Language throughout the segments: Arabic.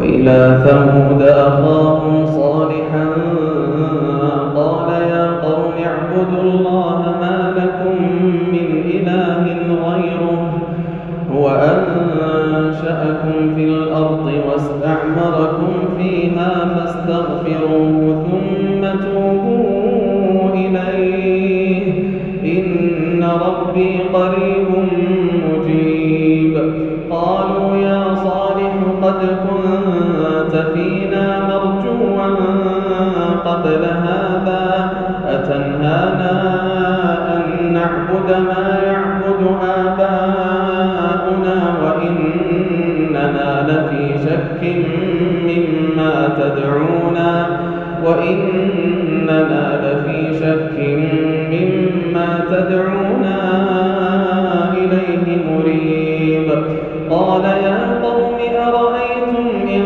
وإلى ثمود أخاهم صالحا قال يا قوم اعبدوا الله ما لكم من إله غيره هو أنشأكم في الأرض واستعمركم فيها فاستغفروه ثم توبوا إليه إن ربي قريب مجيب. قالوا يا صالح قد كنت فينا مرجوا قبل هذا أتنهانا أن نعبد ما يعبد آباؤنا وإننا لفي شك مما تدعونا إليه مريب. قال يا قوم أرأيتم إن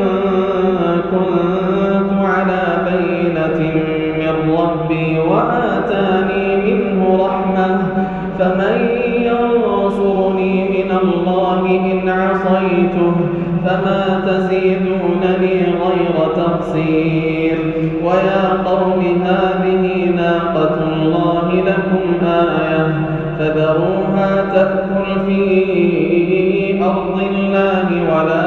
كنت على بينة من ربي وآتاني منه رحمة فمن ينصرني من الله إن عصيته فما تزيدونني غير تقصير. ويا قوم هذه ناقة الله لكم آية فذروها تأكل في أرض الله ولا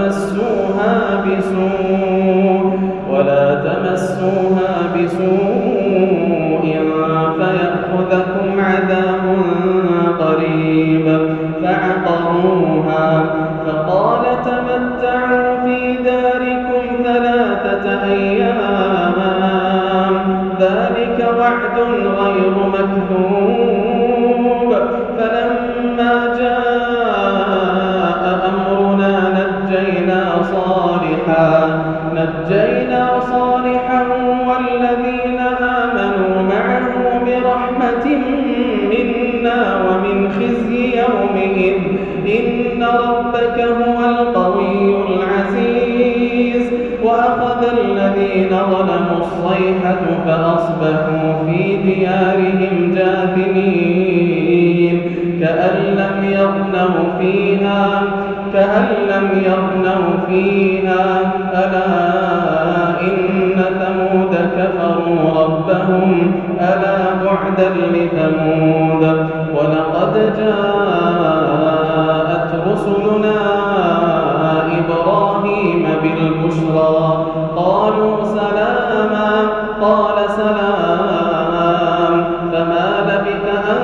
تمسوها بسوء فيأخذكم عذاب قريب. فعقروها فقال تمتعوا في داركم 3 أيام ذلك وعد غير مكذوب. فلما جاء أمرنا نجينا صالحا والذين آمنوا معه برحمة منا ومن خزي يومئذ إن ربك هو القوي العزيز. وأخذ الذين ظلموا الصيحة فأصبحوا في ديارهم جاثمين كأن لم يغنوا فيها ألا إن ثمود كفروا ربهم ألا بعدا لثمود. ولقد جاءت رسلنا إبراهيم بالبشرى قالوا سلاما قال سلام فما لبث أن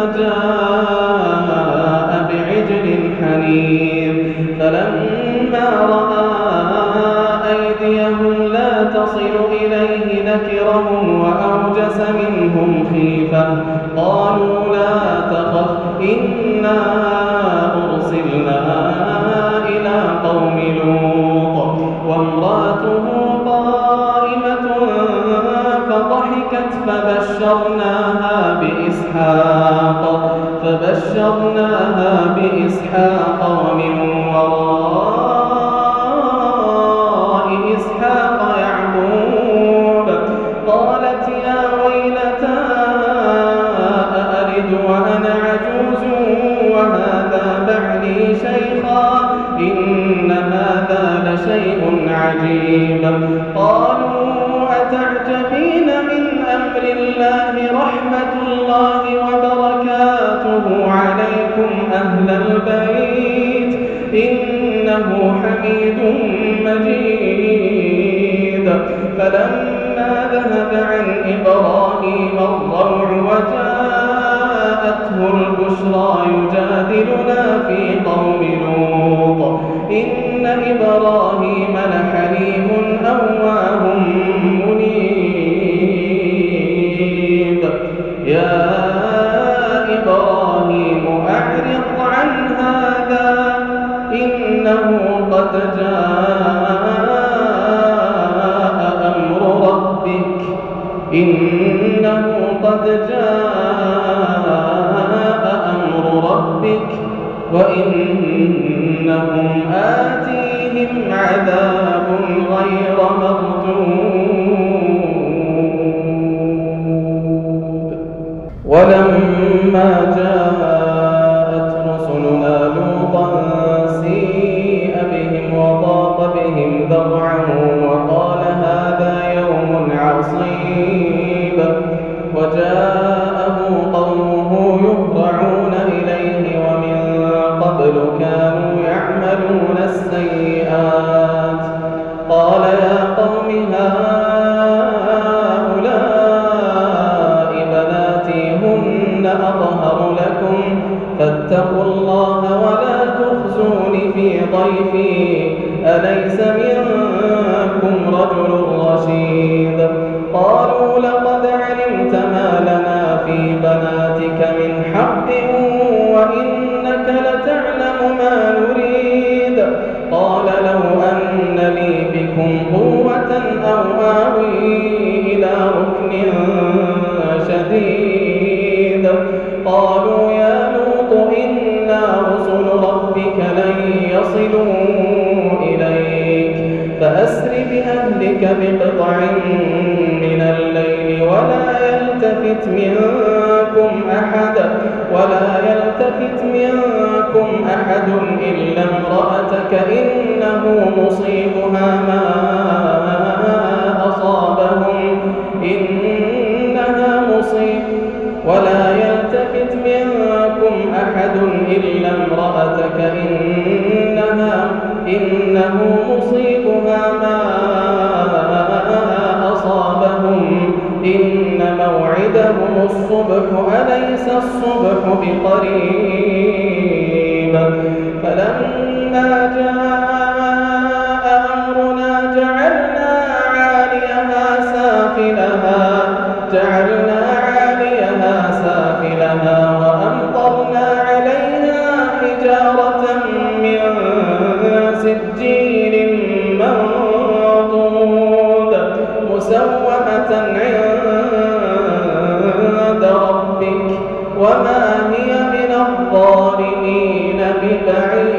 جاء بعجل حنيذ. فلما رأى أيديهم لا تصل إليه نكرهم وأوجس منهم خيفة قالوا لا تخف إنا أرسلنا إلى قوم لوط وامرأته قائمة فضحكت فبشرناها بإسحاق ومن وراء إسحاق يعقوب. قالت يا ويلتى أألد وأنا عجوز وهذا بعلي شيخا إن هذا لشيء عجيب. قالوا أتعجبين من أمر الله رحمة الله وبركاته عليكم أهل البيت إنه حميد مجيد. فلما ذهب عن إبراهيم الروع وجاءته البشرى يجادلنا في قوم لوط إن إبراهيم لحليم أواه منيب. يا إبراهيم أعرض عن هذا إنه قد جاء أمر ربك وإنهم آتيهم عذاب غير مردود. ولما جاءت رسلنا لوطا سيء بهم وضاق بهم ذرعا ضيفي أليس منكم رجل رشيد قالوا لقد علمت ما لنا في بناتك من حق وإنك لتعلم ما نريد قال لو أن لي بكم قوة أو آوي إلى ركن شديد قالوا يا لوط إنا رسل ربك لن يصلوا إليك فأسر بأهلك بقطع من الليل ولا يلتفت منكم أحد إلا امرأتك إنه مصيبها ما أصابهم ولا يلتفت منكم أحد إلا امرأتك إنه مصيبها ما أصابهم إن موعدهم الصبح أليس الصبح بقريب فلما جاء أمرنا جعلنا عاليها سافلها وأمطرنا عليها حجارة من سجيل منضود مسومة عند ربك وما هي من الظالمين ببعيد